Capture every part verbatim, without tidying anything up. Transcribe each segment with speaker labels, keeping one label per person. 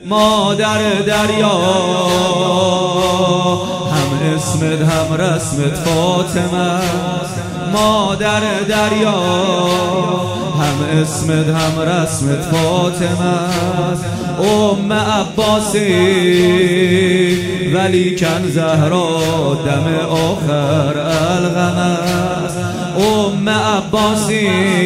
Speaker 1: مادر دریا، هم اسمت هم رسمت فاطمه. مادر دریا، هم اسمت هم رسمت فاطمه. ام عباسی ولی کن زهرا دم آخر الغم است. ام عباسی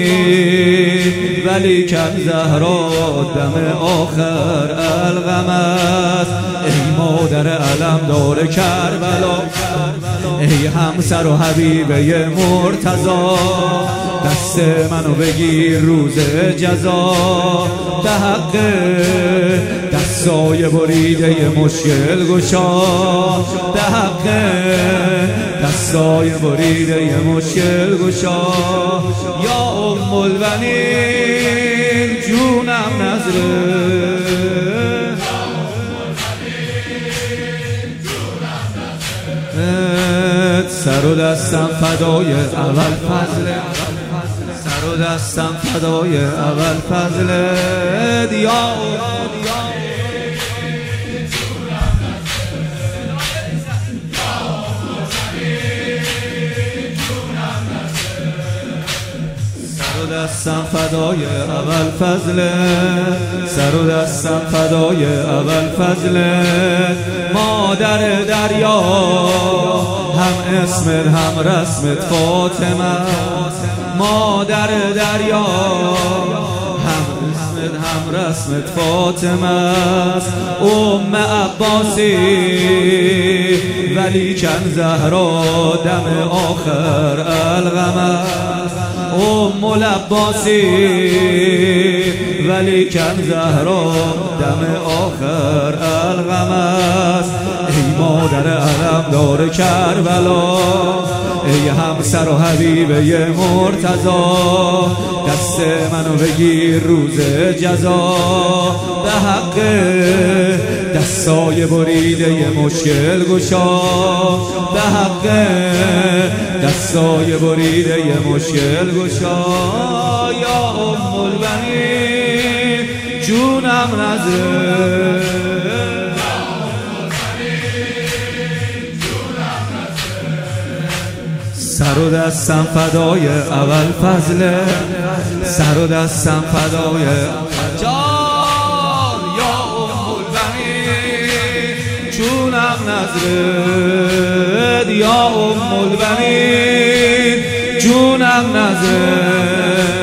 Speaker 1: ولی کن زهرا دم آخر الغم است. ای مادر علمدار کربلا، ای همسر و حبیبه مرتضی، دست منو بگیر روز جزا، به حق دستای بریده مشکل گشا، به حق دستای بریده مشکل گشا. یا ام البنین جونم نظره، سر و دستم فدای اول فضل، سر و دستم فدای اول فضل. یا دستم فدای اول فضل، سر و دستم فدای اول فضل. مادر دریا، هم اسمت هم رسمت فاطمه. مادر دریا، هم اسمت هم رسمت فاطمه است. ام عباسی ولی کن زهرا دم آخر الغم است. ام العباسی ولی کن زهرا دم آخر الغم است. ای مادر علمدار کربلا، ای همسر و حبیبه مرتضی، دست منو بگیر روز جزا، به حق دستای بریده مشکل گشا، به حق دستای بریده مشکل گشا. یا ام البنین جونم نظره، سر و دستم فدای اول فضل، سر و دستم فدای جان. یا ام البنین جونم نظره، یا ام البنین جونم نظره.